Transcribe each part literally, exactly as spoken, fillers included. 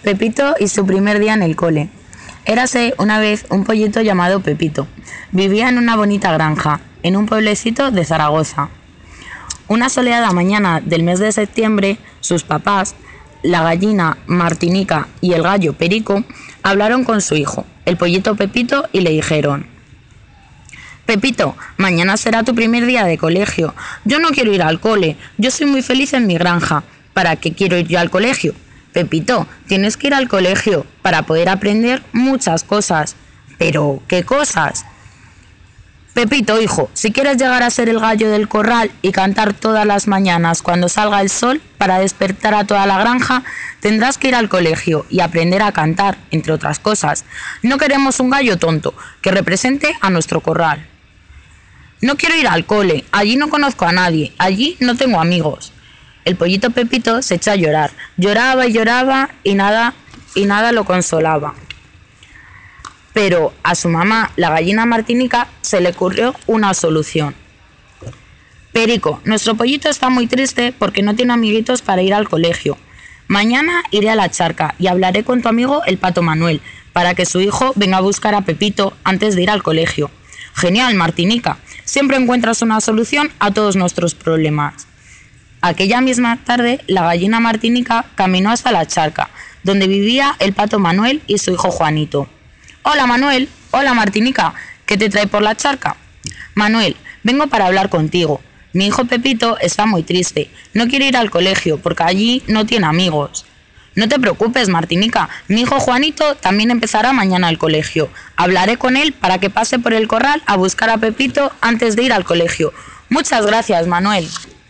Pepito y su primer día en el cole. Érase una vez un pollito llamado Pepito. Vivía en una bonita granja, en un pueblecito de Zaragoza. Una soleada mañana del mes de septiembre, sus papás, la gallina Martinica y el gallo Perico, hablaron con su hijo, el pollito Pepito, y le dijeron: Pepito, mañana será tu primer día de colegio. Yo no quiero ir al cole, yo soy muy feliz en mi granja. ¿Para qué quiero ir yo al colegio? Pepito, tienes que ir al colegio para poder aprender muchas cosas. ¿Pero qué cosas? Pepito, hijo, si quieres llegar a ser el gallo del corral y cantar todas las mañanas cuando salga el sol para despertar a toda la granja, tendrás que ir al colegio y aprender a cantar, entre otras cosas. No queremos un gallo tonto que represente a nuestro corral. No quiero ir al cole, allí no conozco a nadie, allí no tengo amigos. El pollito Pepito se echó a llorar, lloraba y lloraba y nada, y nada lo consolaba. Pero a su mamá, la gallina Martinica, se le ocurrió una solución. Perico, nuestro pollito está muy triste porque no tiene amiguitos para ir al colegio. Mañana iré a la charca y hablaré con tu amigo el pato Manuel para que su hijo venga a buscar a Pepito antes de ir al colegio. Genial, Martinica, siempre encuentras una solución a todos nuestros problemas. Aquella misma tarde, la gallina Martinica caminó hasta la charca, donde vivía el pato Manuel y su hijo Juanito. Hola Manuel, hola Martinica, ¿qué te trae por la charca? Manuel, vengo para hablar contigo. Mi hijo Pepito está muy triste, no quiere ir al colegio porque allí no tiene amigos. No te preocupes, Martinica, mi hijo Juanito también empezará mañana al colegio. Hablaré con él para que pase por el corral a buscar a Pepito antes de ir al colegio. Muchas gracias, Manuel.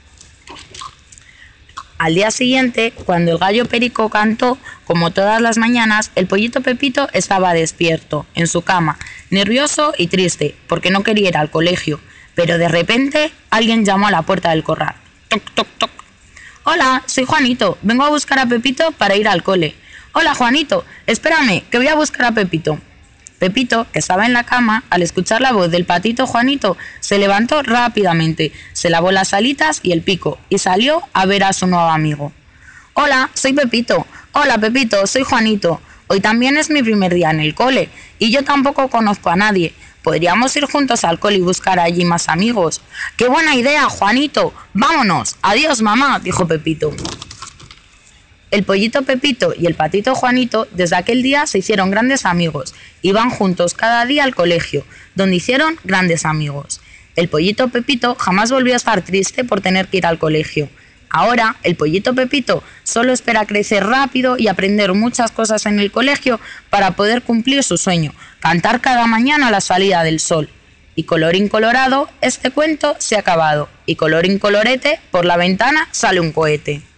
Al día siguiente, cuando el gallo Perico cantó, como todas las mañanas, el pollito Pepito estaba despierto, en su cama, nervioso y triste, porque no quería ir al colegio. Pero de repente, alguien llamó a la puerta del corral. Toc, toc, toc. Hola, soy Juanito, vengo a buscar a Pepito para ir al cole. Hola, Juanito, espérame, que voy a buscar a Pepito. Pepito, que estaba en la cama, al escuchar la voz del patito Juanito, se levantó rápidamente, se lavó las alitas y el pico y salió a ver a su nuevo amigo. Hola, soy Pepito. Hola, Pepito, soy Juanito. Hoy también es mi primer día en el cole y yo tampoco conozco a nadie. ¿Podríamos ir juntos al cole y buscar allí más amigos? ¡Qué buena idea, Juanito! ¡Vámonos! ¡Adiós, mamá!, dijo Pepito. El pollito Pepito y el patito Juanito desde aquel día se hicieron grandes amigos. Iban juntos cada día al colegio, donde hicieron grandes amigos. El pollito Pepito jamás volvió a estar triste por tener que ir al colegio. Ahora, el pollito Pepito solo espera crecer rápido y aprender muchas cosas en el colegio para poder cumplir su sueño, cantar cada mañana a la salida del sol. Y colorín colorado, este cuento se ha acabado. Y colorín colorete, por la ventana sale un cohete.